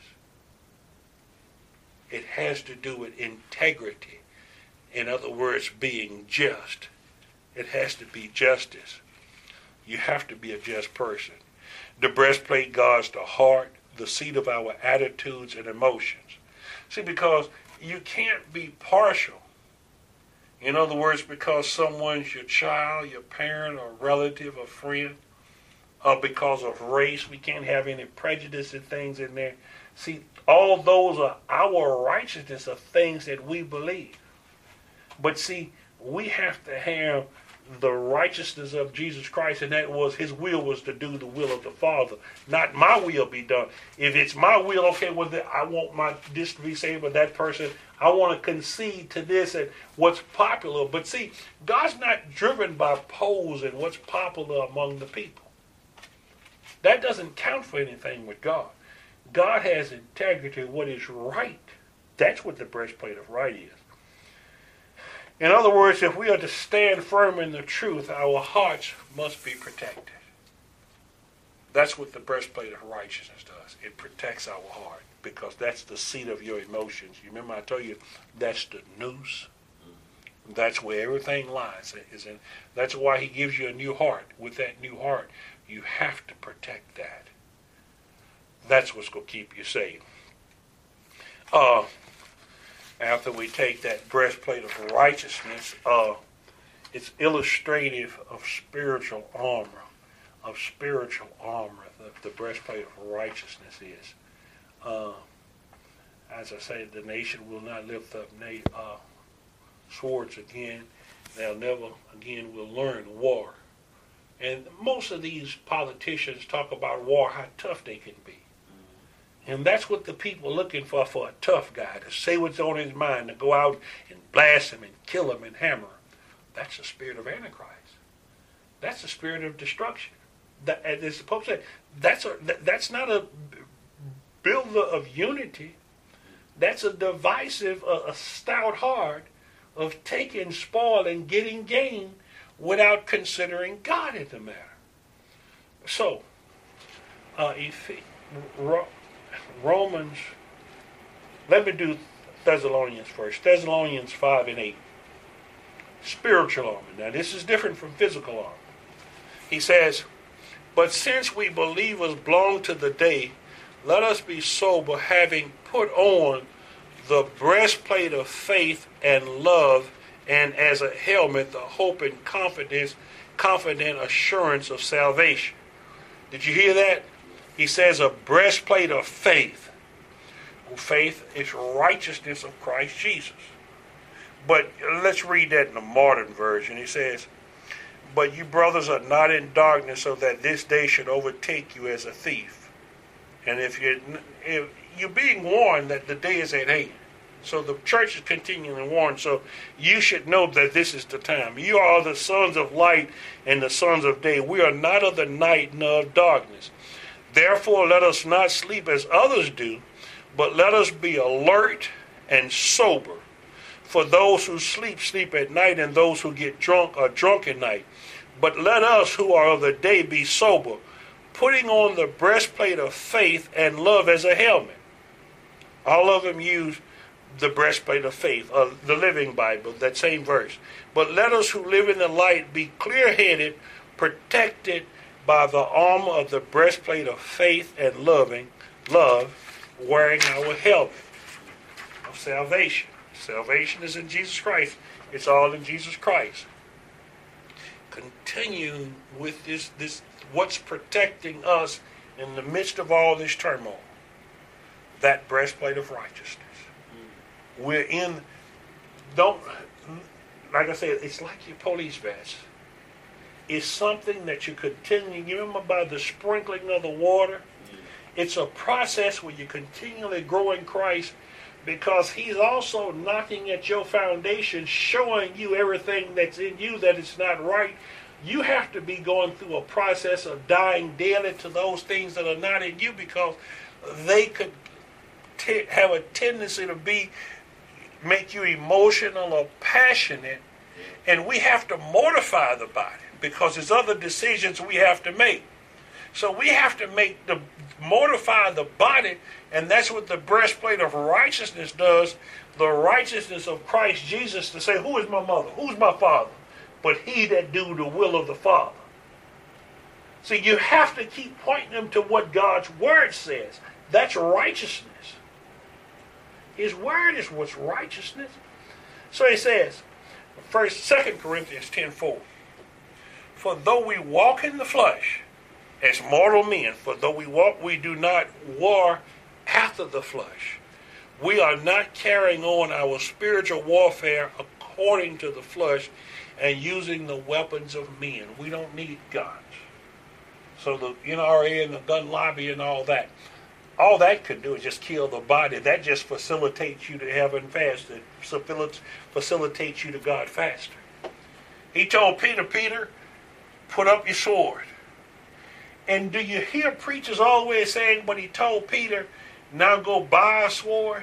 It has to do with integrity. In other words, being just. It has to be justice. You have to be a just person. The breastplate guards the heart, the seat of our attitudes and emotions. See, because you can't be partial. In other words, because someone's your child, your parent, or relative, or friend, or because of race, we can't have any prejudice and things in there. See, all those are our righteousness of things that we believe. But see, we have to have the righteousness of Jesus Christ, and that was his will was to do the will of the Father. Not my will be done. If it's my will, okay, well, I want my this to be saved, but that person, I want to concede to this and what's popular. But see, God's not driven by polls and what's popular among the people. That doesn't count for anything with God. God has integrity, what is right. That's what the breastplate of right is. In other words, if we are to stand firm in the truth, our hearts must be protected. That's what the breastplate of righteousness does. It protects our heart because that's the seat of your emotions. You remember I told you that's the noose? That's where everything lies. Is in, that's why he gives you a new heart. With that new heart, you have to protect that. That's what's going to keep you safe. Uh, after we take that breastplate of righteousness, uh, it's illustrative of spiritual armor. Of spiritual armor, the, the breastplate of righteousness is. Uh, as I say, the nation will not lift up na- uh, swords again. They'll never again will learn war. And most of these politicians talk about war, how tough they can be. And that's what the people are looking for, for a tough guy, to say what's on his mind, to go out and blast him and kill him and hammer him. That's the spirit of Antichrist. That's the spirit of destruction. That, as it's supposed to say, that's, a, that, that's not a builder of unity. That's a divisive, a, a stout heart of taking spoil and getting gain without considering God in the matter. So, uh, if he, Ro, Romans, let me do Thessalonians first. Thessalonians five and eight. Spiritual armor. Now this is different from physical armor. He says, but since we believers belong to the day, let us be sober, having put on the breastplate of faith and love, and as a helmet, the hope and confidence, confident assurance of salvation. Did you hear that? He says a breastplate of faith. Well, faith is righteousness of Christ Jesus. But let's read that in the modern version. He says, but you brothers are not in darkness, so that this day should overtake you as a thief. And if you're, if you're being warned that the day is at hand. So the church is continually warned. So you should know that this is the time. You are the sons of light and the sons of day. We are not of the night nor of darkness. Therefore, let us not sleep as others do, but let us be alert and sober. For those who sleep, sleep at night, and those who get drunk are drunk at night. But let us who are of the day be sober, putting on the breastplate of faith and love as a helmet. All of them use the breastplate of faith, uh, the Living Bible, that same verse. But let us who live in the light be clear-headed, protected by the armor of the breastplate of faith and loving love, wearing our helmet of salvation. Salvation is in Jesus Christ. It's all in Jesus Christ. Continue with this, this what's protecting us in the midst of all this turmoil. that breastplate of righteousness. We're in, don't, like I said, it's like your police vest. It's something that you continue, you remember about the sprinkling of the water? It's a process where you continually grow in Christ, because he's also knocking at your foundation, showing you everything that's in you that is not right. You have to be going through a process of dying daily to those things that are not in you, because they could t- have a tendency to be, make you emotional or passionate. And we have to mortify the body, because there's other decisions we have to make. So we have to make the mortify the body, and that's what the breastplate of righteousness does. The righteousness of Christ Jesus, to say, who is my mother? Who's my father? But he that do the will of the Father. See, you have to keep pointing them to what God's word says. That's righteousness. His word is what's righteousness. So he says, first, Second Corinthians ten four. For though we walk in the flesh, as mortal men, for though we walk, we do not war after the flesh. We are not carrying on our spiritual warfare according to the flesh and using the weapons of men. We don't need guns. So the N R A and the gun lobby and all that, all that could do is just kill the body. That just facilitates you to heaven faster. It facilitates you to God faster. He told Peter, Peter, put up your sword. And do you hear preachers always saying, but he told Peter, now go buy a sword?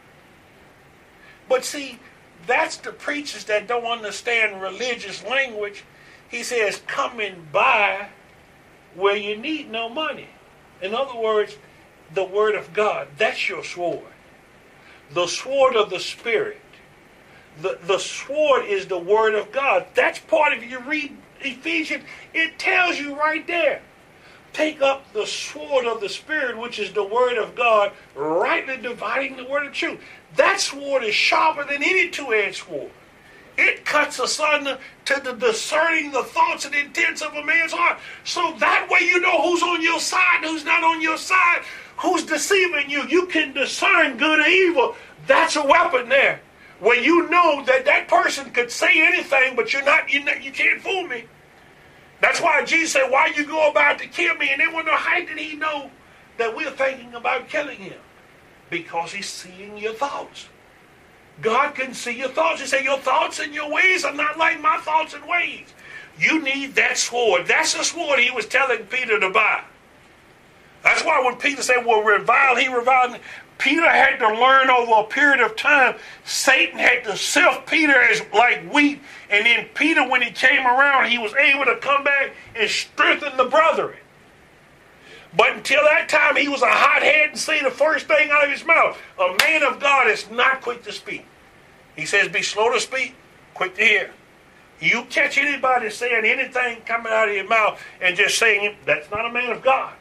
But see, that's the preachers that don't understand religious language. He says, come and buy where you need no money. In other words, the word of God, that's your sword. The sword of the Spirit. The, the sword is the word of God. That's part of, you read Ephesians, it tells you right there. Take up the sword of the Spirit, which is the word of God, rightly dividing the word of truth. That sword is sharper than any two-edged sword. It cuts asunder to the discerning the thoughts and intents of a man's heart. So that way you know who's on your side and who's not on your side, who's deceiving you. You can discern good or evil. That's a weapon there. Where you know that that person could say anything, but you're not, you, you can't fool me. That's why Jesus said, why you go about to kill me? And they wonder, how did he know that we're thinking about killing him? Because he's seeing your thoughts. God can see your thoughts. He said, your thoughts and your ways are not like my thoughts and ways. You need that sword. That's the sword he was telling Peter to buy. That's why when Peter said, well, revile, he reviled. Peter had to learn over a period of time. Satan had to sift Peter as like wheat. And then Peter, when he came around, he was able to come back and strengthen the brethren. But until that time, he was a hothead and say the first thing out of his mouth. A man of God is not quick to speak. He says, be slow to speak, quick to hear. You catch anybody saying anything coming out of your mouth and just saying it, that's not a man of God.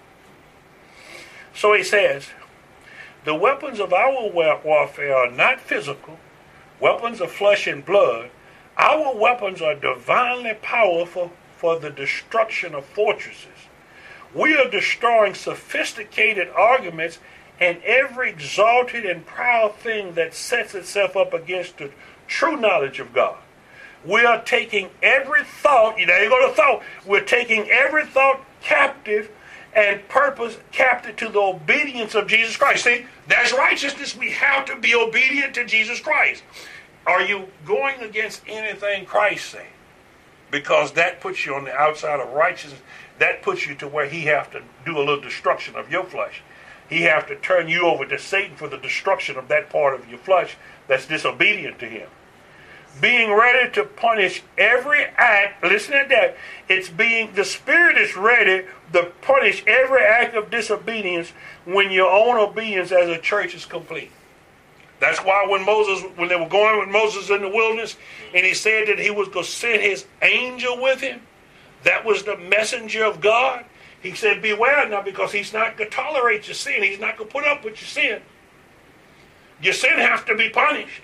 So he says, the weapons of our warfare are not physical, weapons of flesh and blood. Our weapons are divinely powerful for the destruction of fortresses. We are destroying sophisticated arguments and every exalted and proud thing that sets itself up against the true knowledge of God. We are taking every thought, there you go to thought, we're taking every thought captive and purpose captive to the obedience of Jesus Christ. See, that's righteousness. We have to be obedient to Jesus Christ. Are you going against anything Christ said? Because that puts you on the outside of righteousness. That puts you to where he has to do a little destruction of your flesh. He has to turn you over to Satan for the destruction of that part of your flesh that's disobedient to him. Being ready to punish every act, listen to that, it's being, the Spirit is ready to punish every act of disobedience when your own obedience as a church is complete. That's why when Moses, when they were going with Moses in the wilderness, and he said that he was going to send his angel with him, that was the messenger of God. He said, beware now, because he's not going to tolerate your sin. He's not going to put up with your sin. Your sin has to be punished.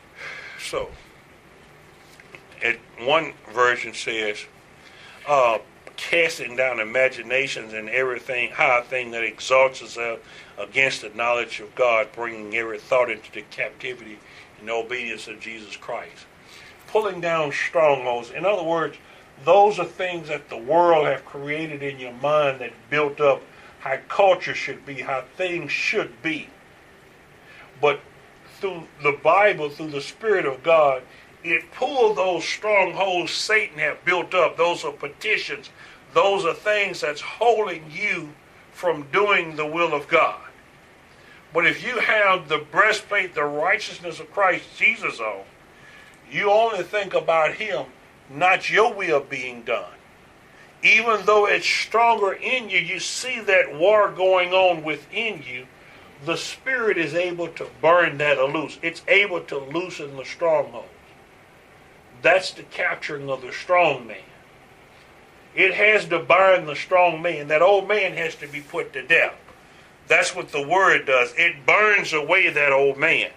So, it, one version says, uh, casting down imaginations and everything, high thing that exalts itself against the knowledge of God, bringing every thought into the captivity in the obedience of Jesus Christ. Pulling down strongholds. In other words, those are things that the world have created in your mind that built up how culture should be, how things should be. But through the Bible, through the Spirit of God, it pulled those strongholds Satan have built up. Those are petitions. Those are things that's holding you from doing the will of God. But if you have the breastplate, the righteousness of Christ Jesus on, you only think about him, not your will being done. Even though it's stronger in you, you see that war going on within you, the Spirit is able to burn that loose. It's able to loosen the strongholds. That's the capturing of the strong man. It has to bind the strong man. That old man has to be put to death. That's what the word does. It burns away that old man.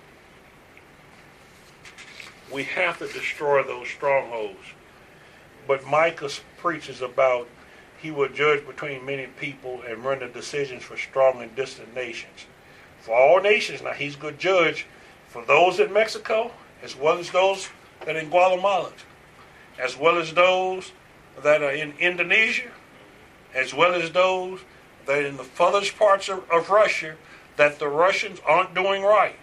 We have to destroy those strongholds. But Micah preaches about he will judge between many people and render decisions for strong and distant nations. For all nations, now he's good judge for those in Mexico, as well as those that are in Guatemala, as well as those that are in Indonesia, as well as those that are in the furthest parts of, of Russia, that the Russians aren't doing right.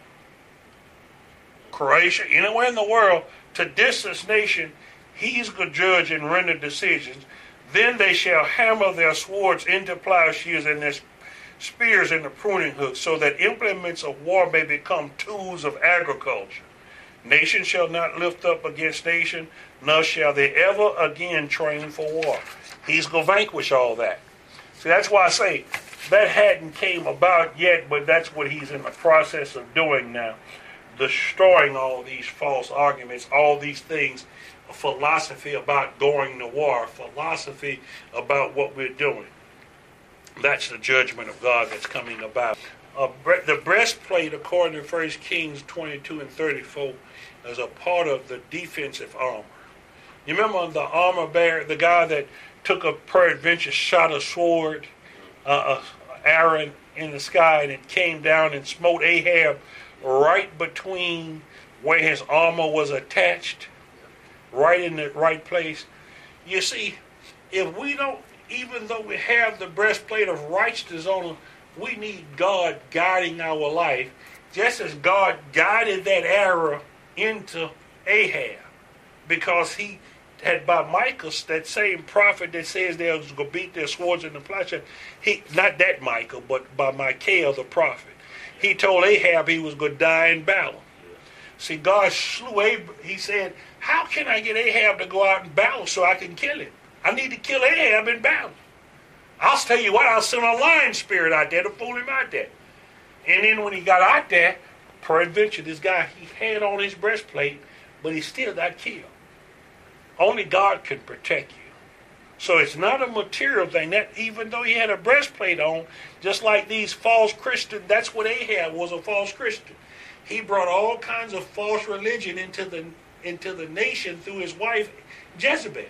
Croatia, anywhere in the world, to distant nation, he's good judge and render decisions. Then they shall hammer their swords into plowshares and their spears into pruning hooks, so that implements of war may become tools of agriculture. Nation shall not lift up against nation, nor shall they ever again train for war. He's going to vanquish all that. See, that's why I say that hadn't came about yet, but that's what he's in the process of doing now. Destroying all these false arguments, all these things, a philosophy about going to war, a philosophy about what we're doing. That's the judgment of God that's coming about. Uh, the breastplate, according to First Kings twenty-two and thirty-four, is a part of the defensive armor. You remember the armor bearer, the guy that took a peradventure shot a sword, uh, a arrow in the sky, and it came down and smote Ahab right between where his armor was attached, right in the right place. You see, if we don't, even though we have the breastplate of righteousness on us, we need God guiding our life, just as God guided that arrow into Ahab, because he had by Micah, that same prophet that says they're going to beat their swords in the plowshare, he, not that Micah, but by Micaiah the prophet, he told Ahab he was going to die in battle. See, God slew Ahab. He said, how can I get Ahab to go out and battle so I can kill him? I need to kill Ahab in battle. I'll tell you what, I'll send a lion spirit out there to fool him out there. And then when he got out there, peradventure, this guy, he had on his breastplate, but he still got killed. Only God can protect you. So it's not a material thing. That even though he had a breastplate on, just like these false Christians, that's what Ahab was, a false Christian. He brought all kinds of false religion into the into the nation through his wife Jezebel.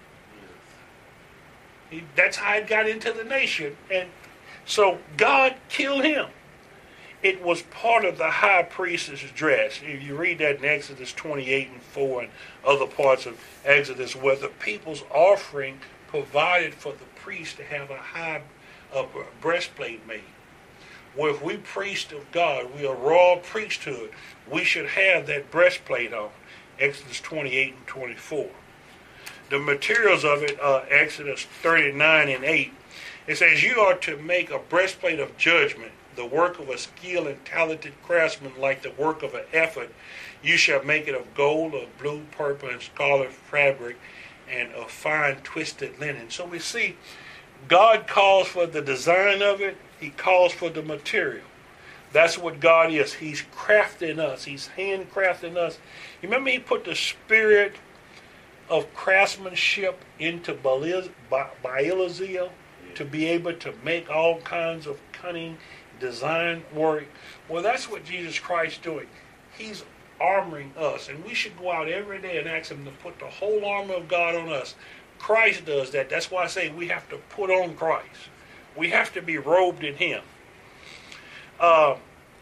He, that's how it got into the nation. And so God killed him. It was part of the high priest's dress. If you read that in Exodus twenty-eight and four and other parts of Exodus, where the people's offering provided for the priest to have a high a breastplate made. Well, if we priests of God, we are royal priesthood, we should have that breastplate on. Exodus twenty-eight and twenty-four. The materials of it are Exodus thirty-nine and eight. It says, you are to make a breastplate of judgment, the work of a skilled and talented craftsman, like the work of an effort. You shall make it of gold, of blue, purple, and scarlet fabric, and of fine twisted linen. So we see God calls for the design of it. He calls for the material. That's what God is. He's crafting us. He's handcrafting us. You remember he put the spirit of craftsmanship into Baal-Zeal to be able to make all kinds of cunning design work. Well, that's what Jesus Christ is doing. He's armoring us, and we should go out every day and ask him to put the whole armor of God on us, Christ does that. That's why I say we have to put on Christ. We have to be robed in him. Uh,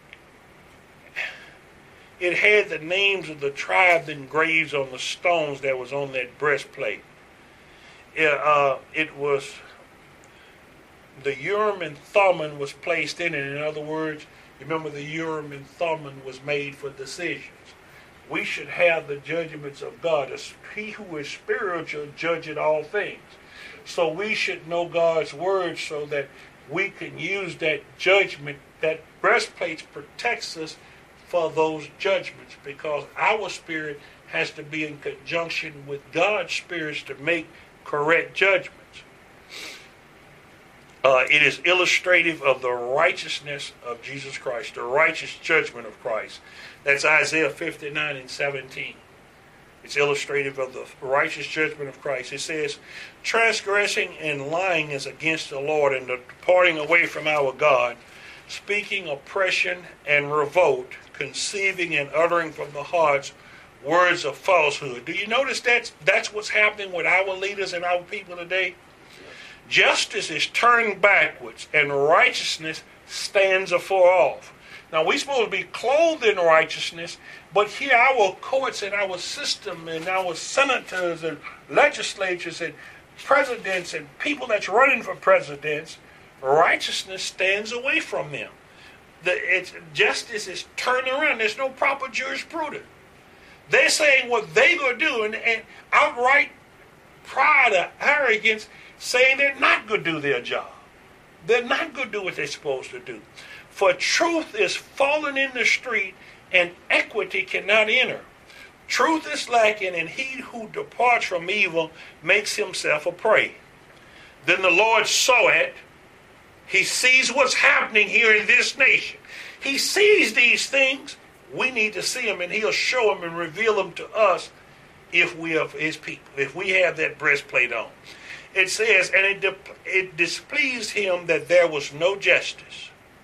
it had the names of the tribes engraved on the stones that was on that breastplate. It, uh, it was, the Urim and Thummim was placed in it. In other words, remember the Urim and Thummim was made for decisions. We should have the judgments of God. He who is spiritual judgeth all things. So we should know God's word so that we can use that judgment. That breastplate protects us for those judgments, because our spirit has to be in conjunction with God's spirits to make correct judgments. Uh, it is illustrative of the righteousness of Jesus Christ, the righteous judgment of Christ. That's Isaiah fifty-nine and seventeen. It's illustrative of the righteous judgment of Christ. It says, transgressing and lying is against the Lord, and the departing away from our God, speaking oppression and revolt, conceiving and uttering from the hearts words of falsehood. Do you notice that's, that's what's happening with our leaders and our people today? Justice is turned backwards, and righteousness stands afar off. Now, we're supposed to be clothed in righteousness, but here our courts and our system and our senators and legislatures and presidents and people that's running for presidents, righteousness stands away from them. The, it's, justice is turned around. There's no proper jurisprudence. They're saying what they're going to do, and, and outright pride or arrogance, saying they're not going to do their job. They're not going to do what they're supposed to do. For truth is fallen in the street, and equity cannot enter. Truth is lacking, and he who departs from evil makes himself a prey. Then the Lord saw it. He sees what's happening here in this nation. He sees these things. We need to see them, and he'll show them and reveal them to us if we are his people, if we have that breastplate on. It says, and it, it displeased him that there was no justice.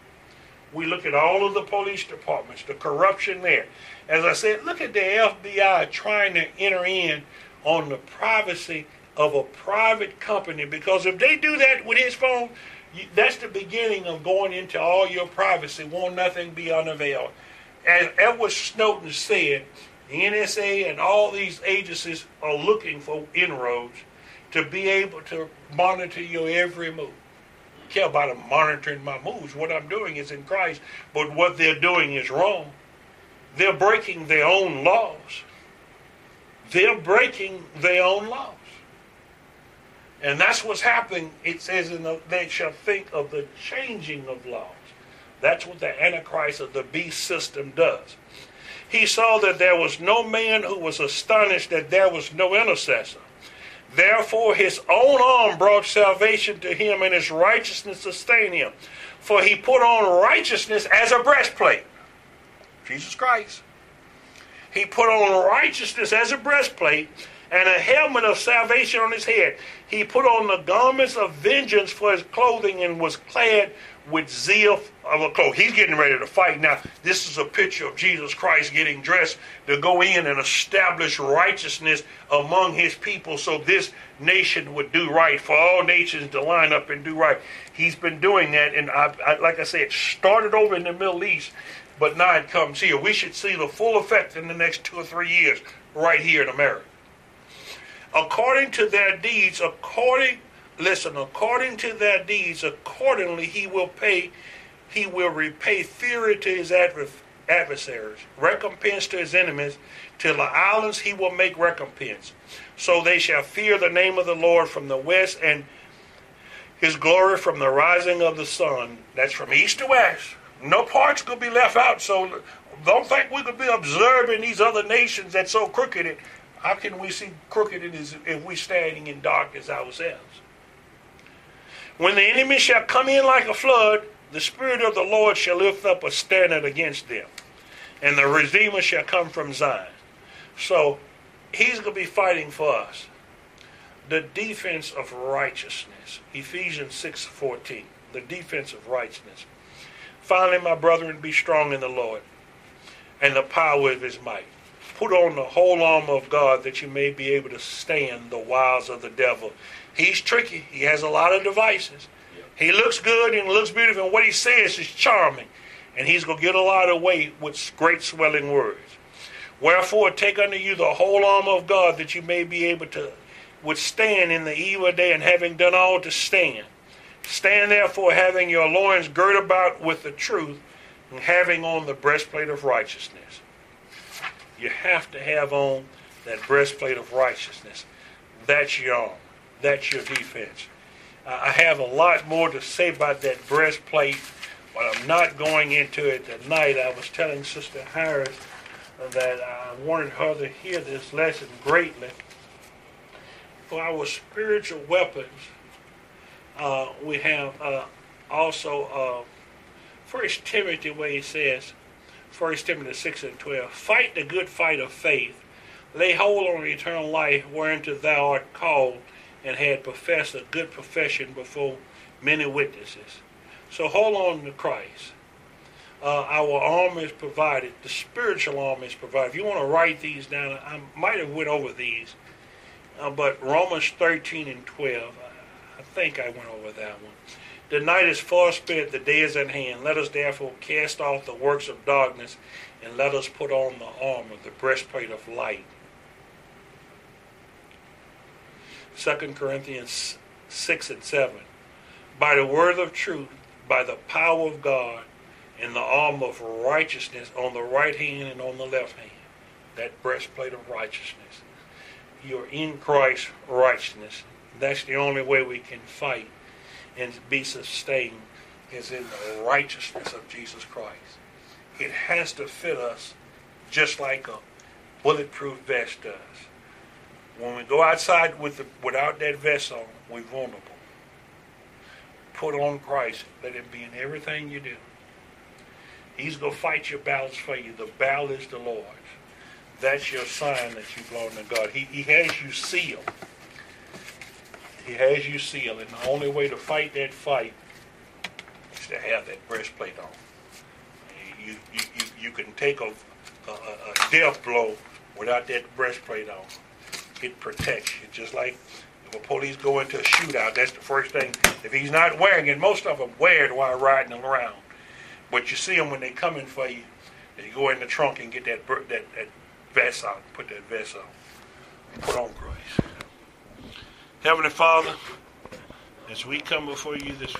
We look at all of the police departments, the corruption there. As I said, look at the F B I trying to enter in on the privacy of a private company, because if they do that with his phone, that's the beginning of going into all your privacy. Won't nothing be unavailed. As Edward Snowden said, the N S A and all these agencies are looking for inroads to be able to monitor your every move. I don't care about them monitoring my moves. What I'm doing is in Christ, but what they're doing is wrong. They're breaking their own laws. They're breaking their own laws. And that's what's happening. It says, in the, they shall think of the changing of laws. That's what the Antichrist of the beast system does. He saw that there was no man who was astonished that there was no intercessor. Therefore his own arm brought salvation to him, and his righteousness sustained him. For he put on righteousness as a breastplate. Jesus Christ. He put on righteousness as a breastplate, and a helmet of salvation on his head. He put on the garments of vengeance for his clothing, and was clad with zeal of a cloak. He's getting ready to fight now. This is a picture of Jesus Christ getting dressed to go in and establish righteousness among his people, so this nation would do right, for all nations to line up and do right. He's been doing that, and I, I, like I said, it started over in the Middle East, but now it comes here. We should see the full effect in the next two or three years right here in America. According to their deeds, according Listen, according to their deeds, accordingly he will pay, he will repay fury to his adversaries, recompense to his enemies. To the islands he will make recompense. So they shall fear the name of the Lord from the west, and his glory from the rising of the sun. That's from east to west. No parts could be left out, so don't think we could be observing these other nations that's so crooked. How can we see crookedness if we're standing in darkness ourselves? When the enemy shall come in like a flood, the Spirit of the Lord shall lift up a standard against them, and the Redeemer shall come from Zion. So he's going to be fighting for us. The defense of righteousness. Ephesians six fourteen. The defense of righteousness. Finally, my brethren, be strong in the Lord and the power of his might. Put on the whole armor of God that you may be able to stand the wiles of the devil. He's tricky. He has a lot of devices. He looks good and looks beautiful, and what he says is charming. And he's going to get a lot of weight with great swelling words. Wherefore, take unto you the whole armor of God, that you may be able to withstand in the evil day, and having done all to stand. Stand therefore, having your loins girt about with the truth, and having on the breastplate of righteousness. You have to have on that breastplate of righteousness. That's your armor. That's your defense. I have a lot more to say about that breastplate, but I'm not going into it tonight. I was telling Sister Harris that I wanted her to hear this lesson greatly. For our spiritual weapons, uh, we have uh, also uh, First Timothy, where he says, First Timothy six and twelve, fight the good fight of faith, lay hold on eternal life, whereunto thou art called, and had professed a good profession before many witnesses. So hold on to Christ. Uh, our armor is provided. The spiritual armor is provided. If you want to write these down, I might have went over these, uh, but Romans thirteen and twelve, I, I think I went over that one. The night is far spent, the day is at hand. Let us therefore cast off the works of darkness, and let us put on the armor, the breastplate of light. Second Corinthians six and seven. By the word of truth, by the power of God, and the armor of righteousness on the right hand and on the left hand. That breastplate of righteousness. You're in Christ's righteousness. That's the only way we can fight and be sustained, is in the righteousness of Jesus Christ. It has to fit us just like a bulletproof vest does. When we go outside with the, without that vest on, we're vulnerable. Put on Christ. Let him be in everything you do. He's going to fight your battles for you. The battle is the Lord's. That's your sign that you belong to God. He, he has you sealed. He has you sealed. And the only way to fight that fight is to have that breastplate on. You, you, you, you can take a, a, a death blow without that breastplate on. It protects you. Just like if a police go into a shootout, that's the first thing. If he's not wearing it, most of them wear it while riding around. But you see them when they come in for you, they go in the trunk and get that that, that vest on, put that vest on. Put on Christ. Heavenly Father, as we come before you this